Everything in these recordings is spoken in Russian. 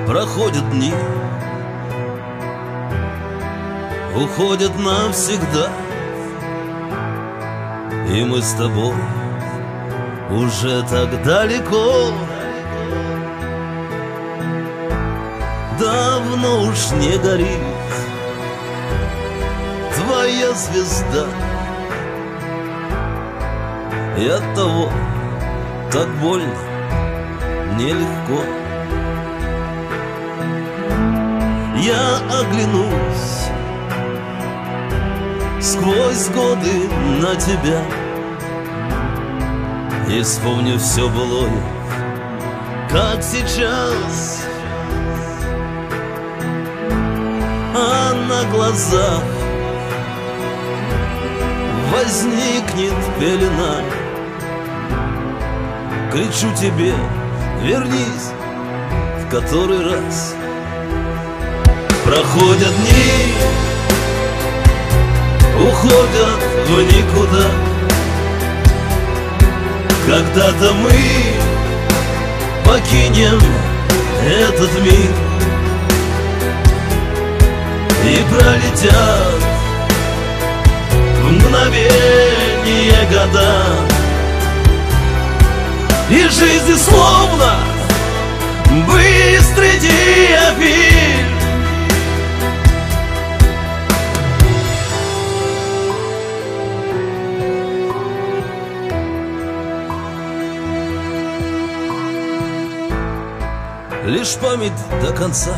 Проходят дни, уходят навсегда, и мы с тобой уже так далеко. Давно уж не горит твоя звезда, и оттого так больно, нелегко. Я оглянусь сквозь годы на тебя и вспомню все былое, как сейчас. А на глазах возникнет пелена. Кричу тебе: вернись в который раз. Проходят дни, уходят в никуда. Когда-то мы покинем этот мир, и пролетят в мгновение года, и жизнь словно быстрый диафиль. Лишь память до конца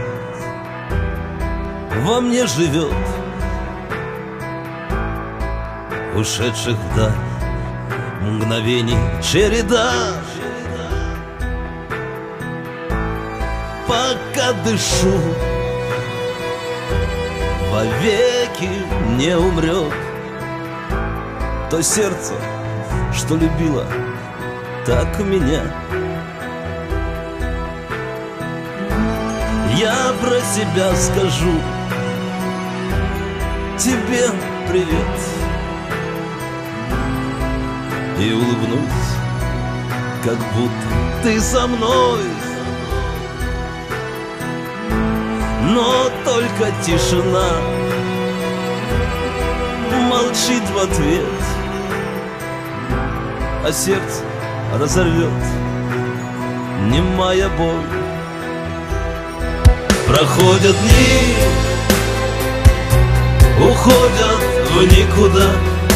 во мне живет, ушедших вдаль мгновений череда. Пока дышу, вовеки не умрет то сердце, что любило так меня. Я про себя скажу тебе привет и улыбнусь, как будто ты со мной. Но только тишина молчит в ответ, а сердце разорвет немая боль. Проходят дни, уходят в никуда.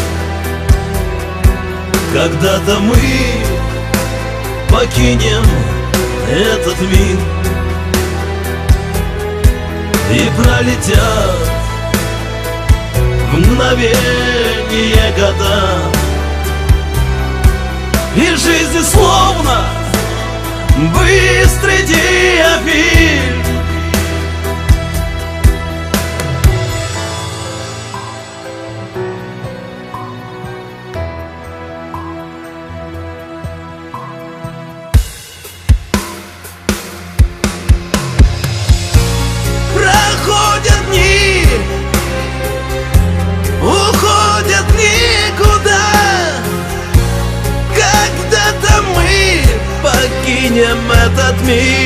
Когда-то мы покинем этот мир, и пролетят в мгновение года, и жизнь словно быстрый диафиль. Проходят дни, уходят никуда. Когда-то мы покинем этот мир,